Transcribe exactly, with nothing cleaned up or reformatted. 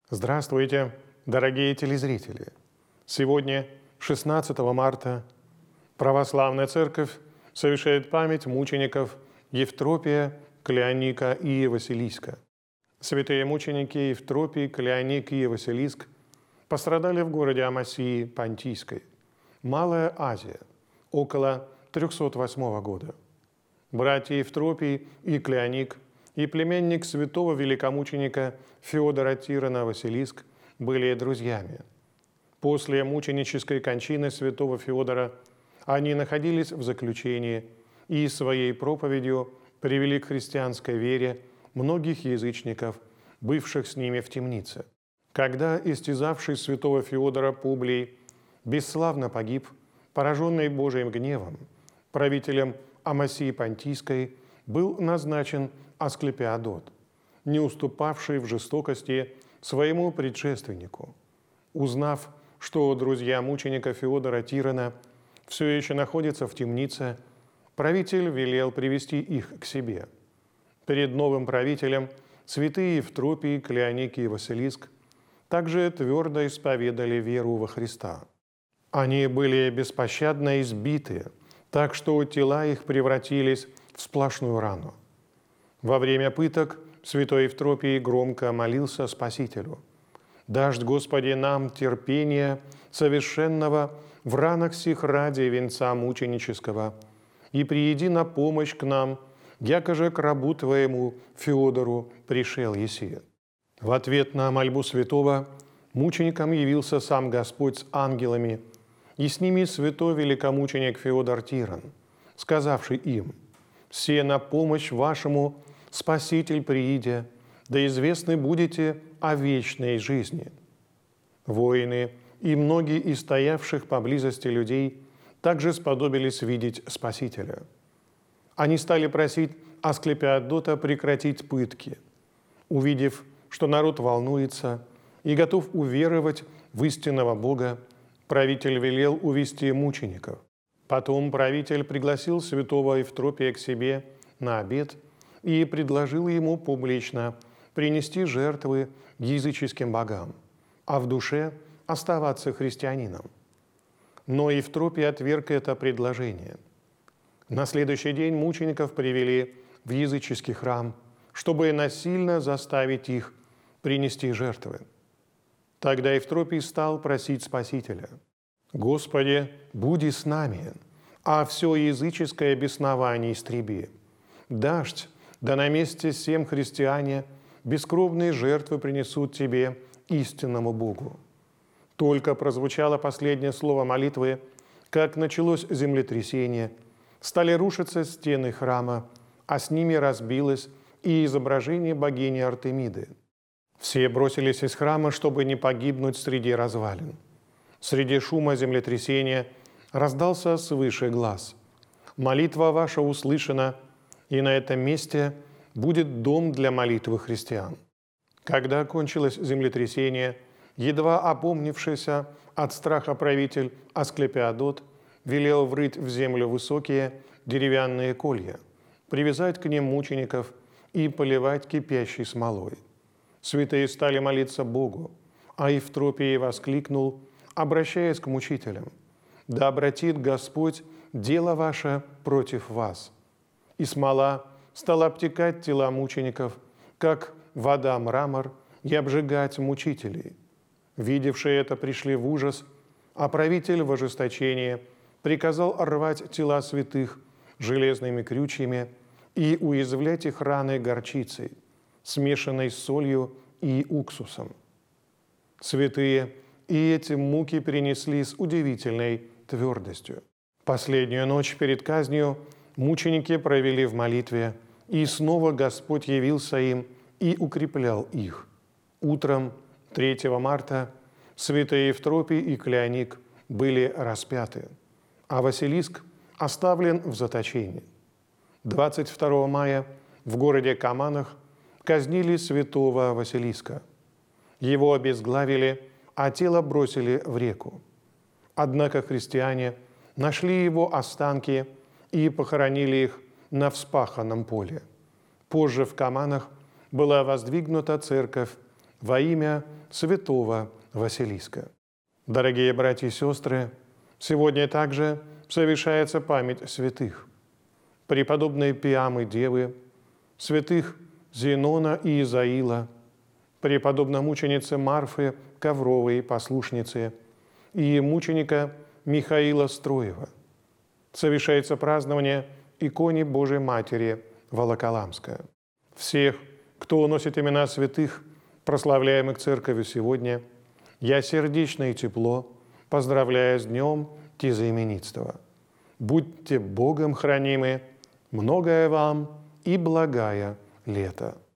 Здравствуйте, дорогие телезрители! Сегодня, шестнадцатого марта, Православная Церковь совершает память мучеников Евтропия, Клеоника и Василиска. Святые мученики Евтропий, Клеоник и Василиск пострадали в городе Амасии Понтийской, Малая Азия, около трёхсот восьмого года. Братья Евтропий и Клеоник и племянник святого великомученика Феодора Тирона Василиск были друзьями. После мученической кончины святого Феодора они находились в заключении и своей проповедью привели к христианской вере многих язычников, бывших с ними в темнице. Когда истязавший святого Феодора Публий бесславно погиб, пораженный Божиим гневом, правителем Амасии Понтийской был назначен Асклепиадот, не уступавший в жестокости своему предшественнику. Узнав, что друзья мученика Феодора Тирона все еще находятся в темнице, правитель велел привести их к себе. Перед новым правителем святые Евтропий, Клеоник и Василиск также твердо исповедали веру во Христа. Они были беспощадно избиты, так что тела их превратились в сплошную рану. Во время пыток святой Евтропий громко молился Спасителю: «Дашь, Господи, нам терпения совершенного в ранах сих ради венца мученического, и прииди на помощь к нам, яко же к рабу Твоему Феодору пришел еси». В ответ на мольбу святого мученикам явился сам Господь с ангелами, и с ними святой великомученик Феодор Тирон, сказавший им: «Все на помощь вашему Спаситель прииде, да известны будете о вечной жизни». Воины и многие из стоявших поблизости людей также сподобились видеть Спасителя. Они стали просить Асклепиадота прекратить пытки. Увидев, что народ волнуется и готов уверовать в истинного Бога, правитель велел увести мучеников. Потом правитель пригласил святого Евтропия к себе на обед и предложил ему публично принести жертвы языческим богам, а в душе оставаться христианином. Но Евтропий отверг это предложение. На следующий день мучеников привели в языческий храм, чтобы насильно заставить их принести жертвы. Тогда Евтропий стал просить Спасителя: «Господи, буди с нами, а все языческое беснование истреби. Дашь, да на месте всем христиане бескровные жертвы принесут Тебе, истинному Богу». Только прозвучало последнее слово молитвы, как началось землетрясение, стали рушиться стены храма, а с ними разбилось и изображение богини Артемиды. Все бросились из храма, чтобы не погибнуть среди развалин. Среди шума землетрясения раздался свыше глас: «Молитва ваша услышана, и на этом месте будет дом для молитвы христиан». Когда кончилось землетрясение, едва опомнившийся от страха правитель Асклепиадот велел врыть в землю высокие деревянные колья, привязать к ним мучеников и поливать кипящей смолой. Святые стали молиться Богу, а Евтропий воскликнул, обращаясь к мучителям: «Да обратит Господь дело ваше против вас». И смола стала обтекать тела мучеников, как вода мрамор, и обжигать мучителей. Видевшие это пришли в ужас, а правитель в ожесточении приказал рвать тела святых железными крючьями и уязвлять их раны горчицей, смешанной с солью и уксусом. Святые и эти муки перенесли с удивительной твердостью. Последнюю ночь перед казнью мученики провели в молитве, и снова Господь явился им и укреплял их. Утром третьего марта святые Евтропий и Клеоник были распяты, а Василиск оставлен в заточении. двадцать второго мая в городе Каманах казнили святого Василиска. Его обезглавили, а тело бросили в реку. Однако христиане нашли его останки и похоронили их на вспаханном поле. Позже в Каманах была воздвигнута церковь во имя святого Василиска. Дорогие братья и сестры, сегодня также совершается память святых. Преподобной Пиамы Девы, святых Зенона и Изаила, преподобномученицы Марфы Ковровой, послушницы, и мученика Михаила Строева. Совершается празднование иконе Божией Матери Волоколамская. Всех, кто носит имена святых, прославляемых Церковью сегодня, я сердечно и тепло поздравляю с днем тезаименитства. Будьте Богом хранимы, многое вам и благая лето.